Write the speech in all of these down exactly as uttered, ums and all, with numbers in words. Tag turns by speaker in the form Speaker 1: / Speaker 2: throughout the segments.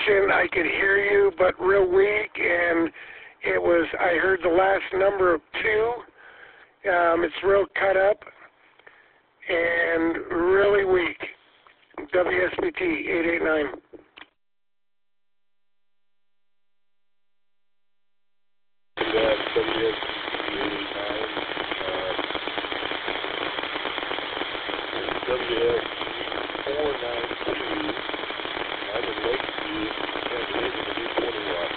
Speaker 1: station. I could hear you, but real weak, and it was, I heard the last number of two. Um, it's real cut up and really weak. W S B T eight eight nine.
Speaker 2: Yeah, W S B T eight eight nine. Uh, W S four nine two. I'm in Lakeview. Can't believe it. It's twenty watts.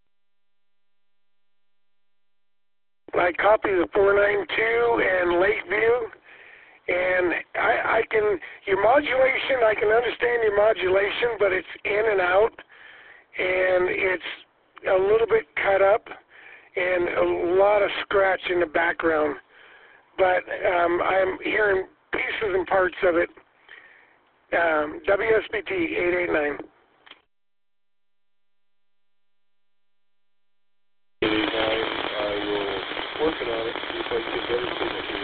Speaker 1: I copy the four nine two and Lakeview, and I, I can, your modulation, I can understand your modulation, but it's in and out, and it's a little bit cut up, and a lot of scratch in the background. But um, I'm hearing pieces and parts of it. Um, W S B T eight eight nine.
Speaker 2: eight eight nine, I will working on it, see if I can get better signal to you.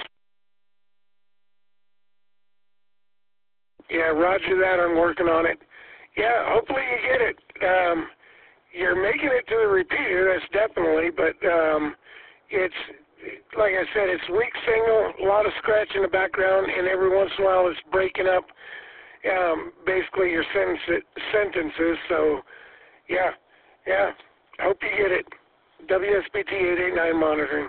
Speaker 1: Yeah, roger that, I'm working on it. Yeah, hopefully you get it. Um, you're making it to the repeater, that's definitely, but um, it's, like I said, it's weak signal, a lot of scratch in the background, and every once in a while it's breaking up um, basically your sentence, sentences, so yeah, yeah, hope you get it. W S B T eight eight nine monitoring.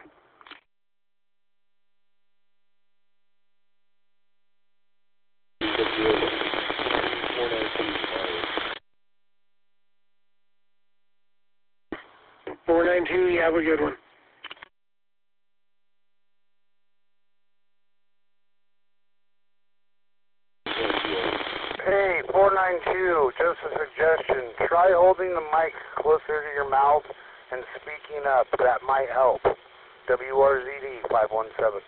Speaker 1: four nine two, you have a good one.
Speaker 3: Hey, four nine two, just a suggestion. Try holding the mic closer to your mouth and speaking up. That might help. W R Z D five one seven.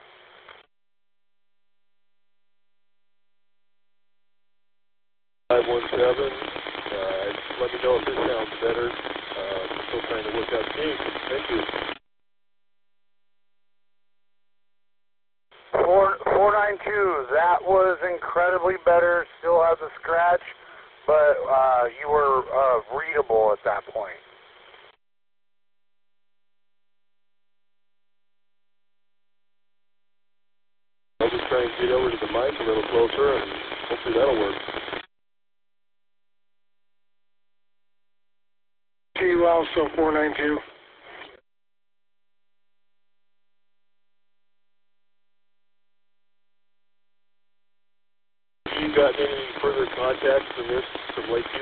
Speaker 2: five one seven, uh, let me know if this sounds better. Uh, I'm still trying to work out kinks. Thank you.
Speaker 3: four nine two, that was incredibly better. Still has a scratch, but uh, you were uh, readable at that point.
Speaker 2: I'll just try and get over to the mic a little closer, and hopefully that'll work.
Speaker 1: To you also, four nine two.
Speaker 2: Have you gotten any further contacts from this, from Lake